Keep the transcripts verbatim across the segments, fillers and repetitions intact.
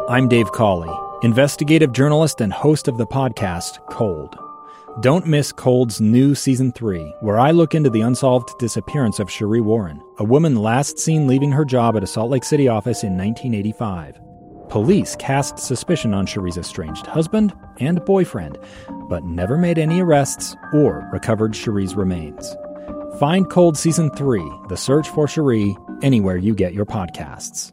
I'm Dave Cawley, investigative journalist and host of the podcast Cold. Don't miss Cold's new Season three, where I look into the unsolved disappearance of Sheree Warren, a woman last seen leaving her job at a Salt Lake City office in nineteen eighty-five. Police cast suspicion on Sheree's estranged husband and boyfriend, but never made any arrests or recovered Sheree's remains. Find Cold Season three, The Search for Sheree, anywhere you get your podcasts.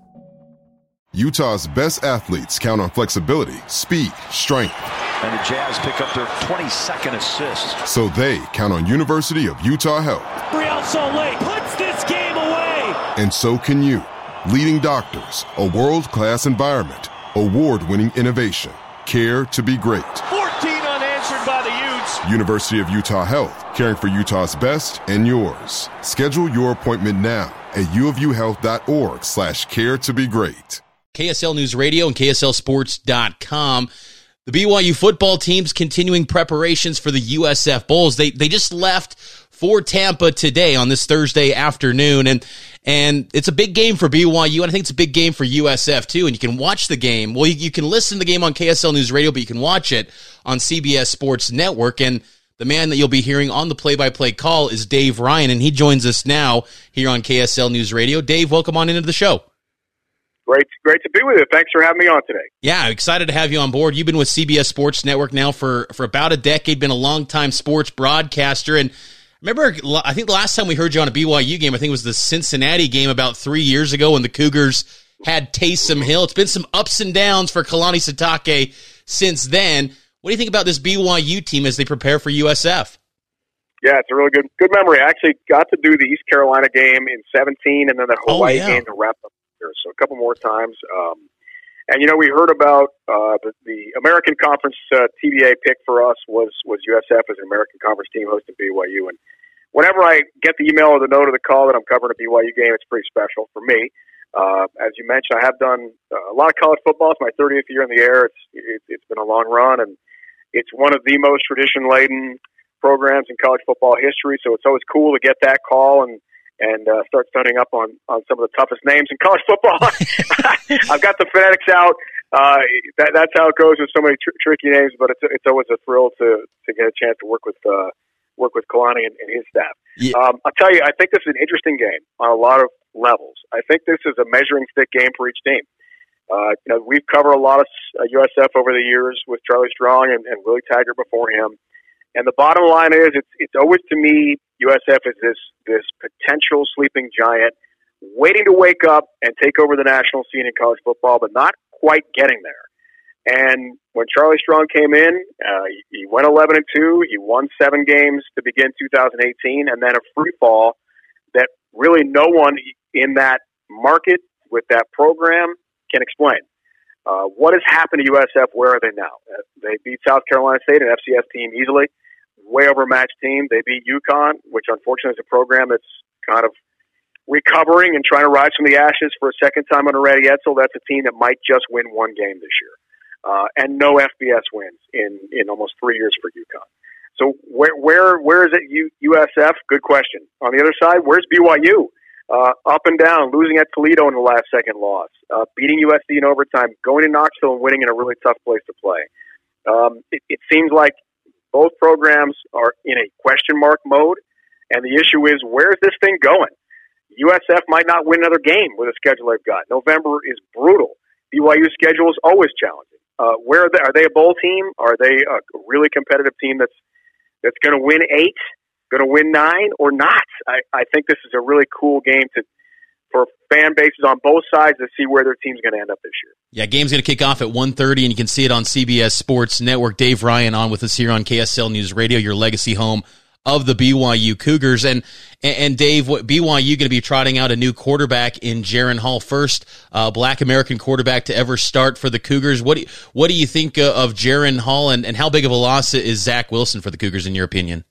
Utah's best athletes count on flexibility, speed, strength. And the Jazz pick up their twenty-second assist. So they count on University of Utah Health. Real Salt Lake puts this game away. And so can you. Leading doctors, a world-class environment, award-winning innovation, care to be great. fourteen unanswered by the Utes. University of Utah Health, caring for Utah's best and yours. Schedule your appointment now at uofuhealth.org slash care to be great. K S L News Radio and K S L Sports dot com. The B Y U football team's continuing preparations for the U S F Bowls. They they just left for Tampa today on this Thursday afternoon, and and it's a big game for B Y U, and I think it's a big game for U S F too. And you can watch the game. Well, you, you can listen to the game on K S L News Radio, but you can watch it on C B S Sports Network. And the man that you'll be hearing on the play-by-play call is Dave Ryan, and he joins us now here on K S L News Radio. Dave, welcome on into the show. Great, great to be with you. Thanks for having me on today. Yeah, excited to have you on board. You've been with C B S Sports Network now for, for about a decade, been a longtime sports broadcaster. And remember, I think the last time we heard you on a B Y U game, I think it was the Cincinnati game about three years ago when the Cougars had Taysom Hill. It's been some ups and downs for Kalani Sitake since then. What do you think about this B Y U team as they prepare for U S F? Yeah, it's a really good good memory. I actually got to do the East Carolina game in seventeen and then the Hawaii oh, yeah. game to wrap up. So a couple more times. Um, and, you know, we heard about uh, the, the American Conference uh, T V A pick for us was, was U S F as an American Conference team hosting B Y U. And whenever I get the email or the note or the call that I'm covering a B Y U game, it's pretty special for me. Uh, as you mentioned, I have done uh, a lot of college football. It's my thirtieth year in the air. It's, it, it's been a long run, and it's one of the most tradition-laden programs in college football history. So it's always cool to get that call and and uh, start studying up on, on some of the toughest names in college football. I've got the phonetics out. Uh, that, that's how it goes with so many tr- tricky names, but it's it's always a thrill to, to get a chance to work with uh, work with Kalani and, and his staff. Yeah. Um, I'll tell you, I think this is an interesting game on a lot of levels. I think this is a measuring stick game for each team. Uh, you know, we've covered a lot of uh, U S F over the years with Charlie Strong and, and Willie Taggart before him. And the bottom line is, it's it's always to me, U S F is this this potential sleeping giant waiting to wake up and take over the national scene in college football, but not quite getting there. And when Charlie Strong came in, uh, he, he went eleven and two. He won seven games to begin two thousand eighteen, and then a free fall that really no one in that market with that program can explain. Uh, what has happened to U S F? Where are they now? Uh, they beat South Carolina State, an F C S team, easily. Way overmatched team. They beat UConn, which unfortunately is a program that's kind of recovering and trying to rise from the ashes for a second time under Randy Edsall. That's a team that might just win one game this year. Uh, and no F B S wins in, in almost three years for UConn. So where where where is it U, USF? Good question. On the other side, where's B Y U? Uh, up and down, losing at Toledo in the last second loss, uh, beating U S C in overtime, going to Knoxville and winning in a really tough place to play. Um, it, it seems like both programs are in a question mark mode, and the issue is, where's this thing going? U S F might not win another game with the schedule they've got. November is brutal. B Y U's schedule is always challenging. Uh, where are they? Are they a bowl team? Are they a really competitive team that's that's going to win eight, going to win nine, or not? I, I think this is a really cool game to for fan bases on both sides to see where their team's going to end up this year. Yeah, game's going to kick off at one thirty, and you can see it on C B S Sports Network. Dave Ryan on with us here on K S L News Radio, your legacy home of the B Y U Cougars. And and Dave, what B Y U going to be trotting out a new quarterback in Jaren Hall, first uh, Black American quarterback to ever start for the Cougars. What do you, what do you think uh, of Jaren Hall, and, and how big of a loss is Zach Wilson for the Cougars in your opinion?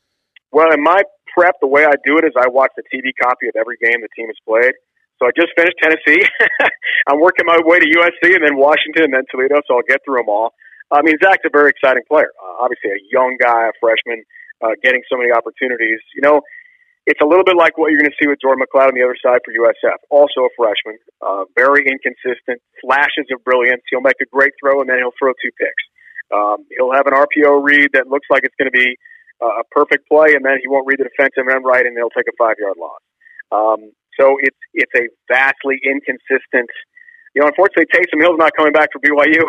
Well, in my prep, the way I do it is I watch the T V copy of every game the team has played. So I just finished Tennessee. I'm working my way to U S C and then Washington and then Toledo, so I'll get through them all. I mean, Zach's a very exciting player. Uh, obviously a young guy, a freshman, uh, getting so many opportunities. You know, it's a little bit like what you're going to see with Jordan McLeod on the other side for U S F. Also a freshman, uh, very inconsistent, flashes of brilliance. He'll make a great throw, and then he'll throw two picks. Um, he'll have an R P O read that looks like it's going to be uh, a perfect play, and then he won't read the defensive end right, and they'll take a five-yard loss. Um, so it's it's a vastly inconsistent. You know, unfortunately, Taysom Hill's not coming back for B Y U,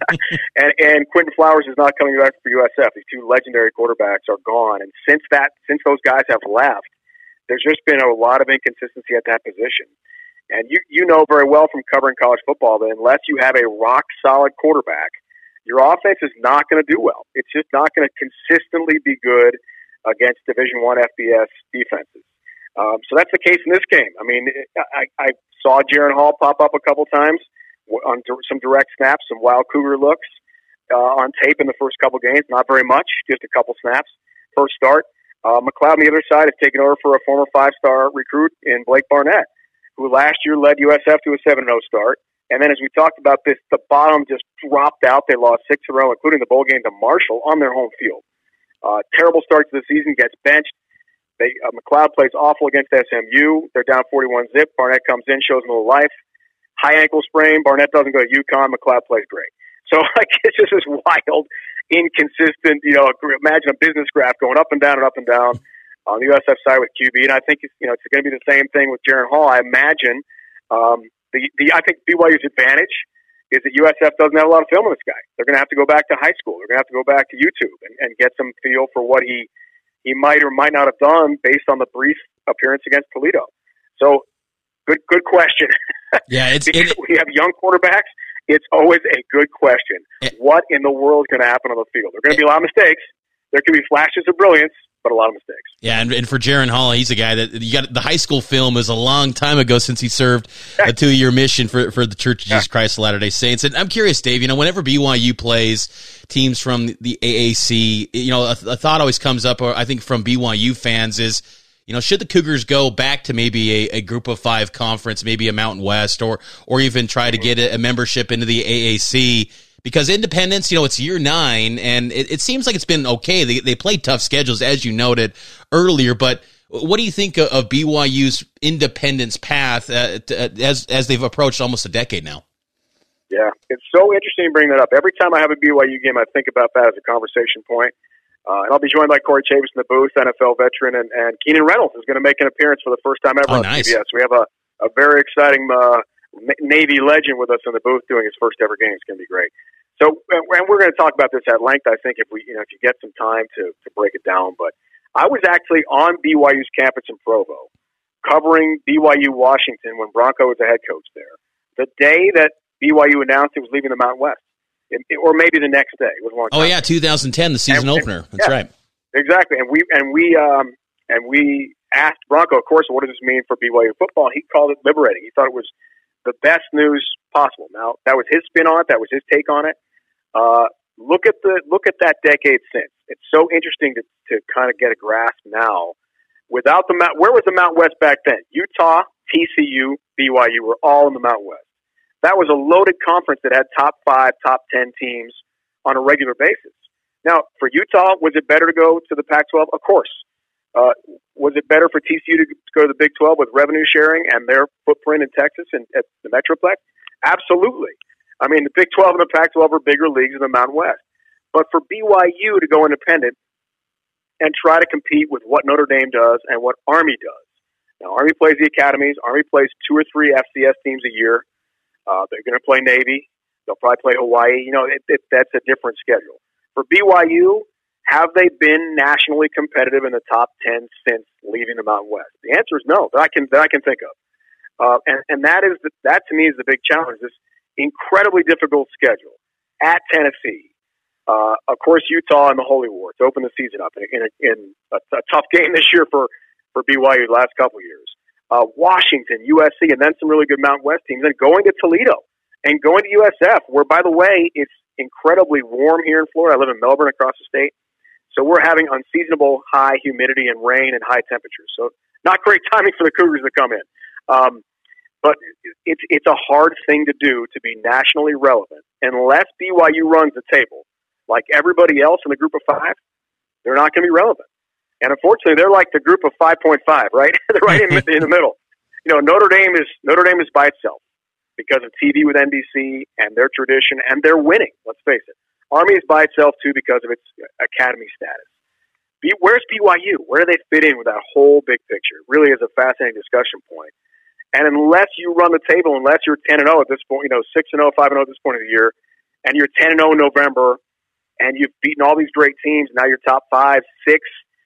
and, and Quentin Flowers is not coming back for U S F. These two legendary quarterbacks are gone, and since that, since those guys have left, there's just been a lot of inconsistency at that position. And you you know very well from covering college football that unless you have a rock solid quarterback, your offense is not going to do well. It's just not going to consistently be good against Division One F B S defenses. Um, so that's the case in this game. I mean, I, I saw Jaren Hall pop up a couple times on some direct snaps, some wild Cougar looks uh, on tape in the first couple games. Not very much, just a couple snaps. First start. Uh, McLeod on the other side has taken over for a former five-star recruit in Blake Barnett, who last year led U S F to a seven and oh start. And then as we talked about this, the bottom just dropped out. They lost six in a row, including the bowl game to Marshall on their home field. Uh, terrible start to the season, gets benched. They, uh, McLeod plays awful against S M U. They're down forty-one zip. Barnett comes in, shows them a little life. High ankle sprain. Barnett doesn't go to UConn. McLeod plays great. So like it's just this wild, inconsistent. You know, imagine a business graph going up and down and up and down on the U S F side with Q B. And I think it's, you know it's going to be the same thing with Jaren Hall. I imagine um, the the I think B Y U's advantage is that U S F doesn't have a lot of film on this guy. They're going to have to go back to high school. They're going to have to go back to YouTube and, and get some feel for what he. he might or might not have done based on the brief appearance against Toledo. So, good good question. Yeah, it's because it, we have young quarterbacks. It's always a good question. It, what in the world is going to happen on the field? There are going to be a lot of mistakes. There could be flashes of brilliance, but a lot of mistakes. Yeah, and, and for Jaren Hall, he's a guy that you got. The high school film is a long time ago since he served a two-year mission for, for the Church of Jesus Christ of Latter-day Saints. And I'm curious, Dave, you know, whenever B Y U plays teams from the A A C, you know, a, a thought always comes up, or I think from B Y U fans is, you know, should the Cougars go back to maybe a, a group of five conference, maybe a Mountain West, or or even try to get a, a membership into the A A C? Because Independence, you know, it's year nine, and it, it seems like it's been okay. They they played tough schedules, as you noted earlier. But what do you think of, of B Y U's Independence path uh, to, as as they've approached almost a decade now? Yeah, it's so interesting to bring that up. Every time I have a B Y U game, I think about that as a conversation point. Uh, and I'll be joined by Corey Chavis in the booth, N F L veteran, and, and Keenan Reynolds is going to make an appearance for the first time ever oh, on nice. C B S. We have a, a very exciting uh, Navy legend with us in the booth doing his first ever game. It's going to be great. So, and we're going to talk about this at length, I think, if we, you know, if you get some time to, to break it down. But I was actually on B Y U's campus in Provo, covering B Y U Washington when Bronco was the head coach there. The day that B Y U announced it was leaving the Mountain West, it, it, or maybe the next day. It was one. Oh yeah, two thousand ten, the season and, opener. And, That's yeah, right. Exactly, and we and we um, and we asked Bronco, of course, what does this mean for B Y U football? And he called it liberating. He thought it was the best news possible. Now that was his spin on it. That was his take on it. Uh, look at the look at that decade since. It's so interesting to, to kind of get a grasp now. Without the Mount, where was the Mountain West back then? Utah, T C U, B Y U were all in the Mountain West. That was a loaded conference that had top five, top ten teams on a regular basis. Now, for Utah, was it better to go to the Pac twelve? Of course. Uh, was it better for T C U to go to the Big twelve with revenue sharing and their footprint in Texas and at the Metroplex? Absolutely. I mean, the Big twelve and the Pac twelve are bigger leagues than the Mountain West. But for B Y U to go independent and try to compete with what Notre Dame does and what Army does. Now, Army plays the academies. Army plays two or three F C S teams a year. Uh, they're going to play Navy. They'll probably play Hawaii. You know, it, it, that's a different schedule. For B Y U, have they been nationally competitive in the top ten since leaving the Mountain West? The answer is no, that I can, that I can think of. Uh, and, and that is the, that to me is the big challenge, this incredibly difficult schedule at Tennessee. Uh, of course, Utah and the Holy War to open the season up in, in, a, in a, a tough game this year for, for B Y U the last couple of years. Uh, Washington, U S C, and then some really good Mountain West teams. Then going to Toledo and going to U S F, where, by the way, it's incredibly warm here in Florida. I live in Melbourne across the state. So we're having unseasonable high humidity and rain and high temperatures. So not great timing for the Cougars to come in. Um, but it's, it's a hard thing to do to be nationally relevant. Unless B Y U runs the table, like everybody else in the group of five, they're not going to be relevant. And unfortunately, they're like the group of five point five, right? They're right in, in the middle. You know, Notre Dame is Notre Dame is by itself because of T V with N B C and their tradition, and they're winning. Let's face it. Army is by itself too because of its academy status. B, where's B Y U? Where do they fit in with that whole big picture? It really is a fascinating discussion point. And unless you run the table, unless you're ten and zero at this point, you know six and zero, five and zero at this point of the year, and you're ten and zero in November, and you've beaten all these great teams, now you're top five, six.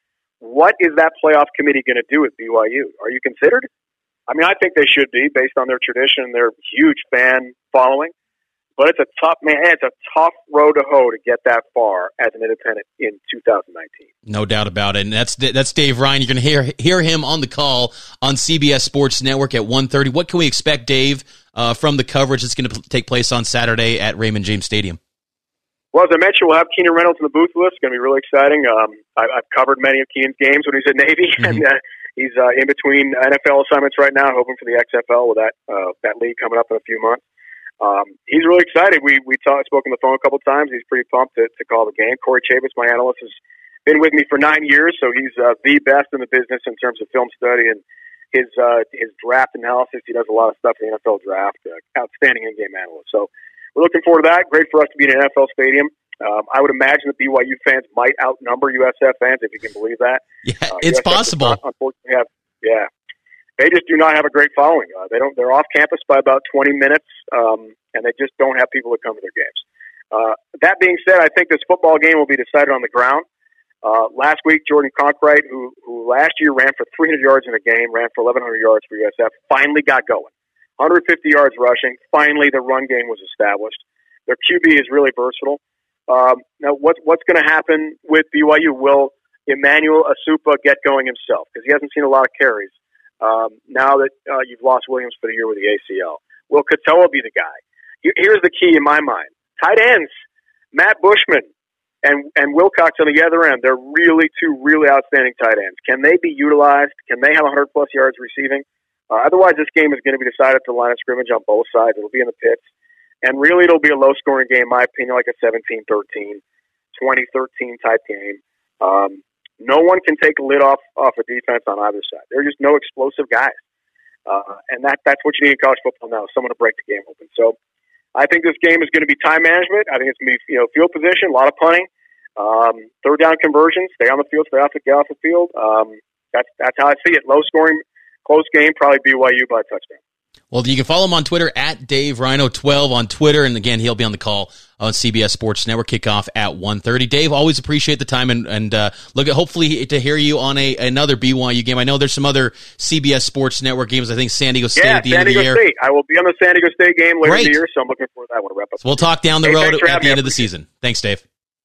What is that playoff committee going to do with B Y U? Are you considered? I mean, I think they should be based on their tradition and their huge fan following. But it's a tough, man, it's a tough road to hoe to get that far as an independent in two thousand nineteen. No doubt about it. And that's that's Dave Ryan. You're going to hear hear him on the call on C B S Sports Network at one thirty. What can we expect, Dave, uh, from the coverage that's going to take place on Saturday at Raymond James Stadium? Well, as I mentioned, we'll have Keenan Reynolds in the booth with us. It's going to be really exciting. Um, I, I've covered many of Keenan's games when he's at Navy, mm-hmm. and uh, he's uh, in between N F L assignments right now, hoping for the X F L with that uh, that league coming up in a few months. Um, he's really excited. We we talked, spoke on the phone a couple of times. He's pretty pumped to, to call the game. Corey Chavis, my analyst, has been with me for nine years, so he's uh, the best in the business in terms of film study and his uh, his draft analysis. He does a lot of stuff in the N F L draft. Uh, outstanding in-game analyst. So we're looking forward to that. Great for us to be in an N F L stadium. Um, I would imagine that B Y U fans might outnumber U S F fans, if you can believe that. Yeah, uh, it's U S F possible. Not, unfortunately, have yeah. They just do not have a great following. Uh, they don't. They're off campus by about twenty minutes, um, and they just don't have people that come to their games. Uh, that being said, I think this football game will be decided on the ground. Uh, last week, Jordan Conkright, who who last year ran for three hundred yards in a game, ran for eleven hundred yards for U S F, finally got going. one hundred fifty yards rushing. Finally, the run game was established. Their Q B is really versatile. Um, now, what, what's going to happen with B Y U? Will Emmanuel Asupa get going himself? Because he hasn't seen a lot of carries. Um, now that uh, you've lost Williams for the year with the A C L. Will Katoa be the guy? Here's the key in my mind. Tight ends, Matt Bushman and, and Wilcox on the other end, they're really two really outstanding tight ends. Can they be utilized? Can they have one hundred plus yards receiving? Uh, otherwise, this game is going to be decided at the line of scrimmage on both sides. It'll be in the pits. And really, it'll be a low-scoring game, in my opinion, like a seventeen thirteen, twenty thirteen type game. Um, No one can take a lid off, off a defense on either side. There are just no explosive guys. Uh, and that that's what you need in college football now, someone to break the game open. So I think this game is going to be time management. I think it's going to be you know field position, a lot of punting, um, third down conversions, stay on the field, stay off the, get off the field. Um, that's, that's how I see it. Low-scoring, close game, probably B Y U by a touchdown. Well, you can follow him on Twitter at Dave Rhino twelve on Twitter. And again, he'll be on the call on C B S Sports Network, kickoff at one thirty. Dave, always appreciate the time and, and uh, look at hopefully to hear you on a another B Y U game. I know there's some other C B S Sports Network games. I think San Diego State yeah, at the San end Diego of the year. State. I will be on the San Diego State game later Great. in the year, so I'm looking forward to that one to wrap up. So we'll talk down the hey, road at the end of the me. season. Thanks, Dave.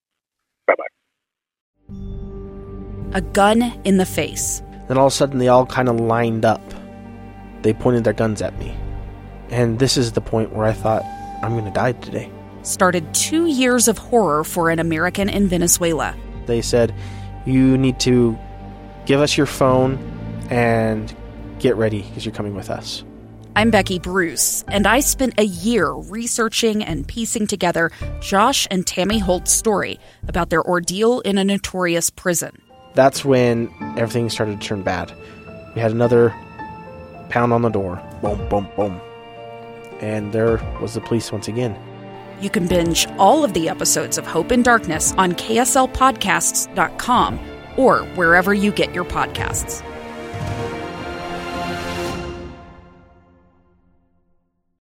Bye-bye. A gun in the face. Then all of a sudden they all kind of lined up. They pointed their guns at me. And this is the point where I thought, I'm going to die today. Started two years of horror for an American in Venezuela. They said, you need to give us your phone and get ready because you're coming with us. I'm Becky Bruce, and I spent a year researching and piecing together Josh and Tammy Holt's story about their ordeal in a notorious prison. That's when everything started to turn bad. We had another pound on the door. Boom, boom, boom. And there was the police once again. You can binge all of the episodes of Hope and Darkness on K S L podcasts dot com or wherever you get your podcasts.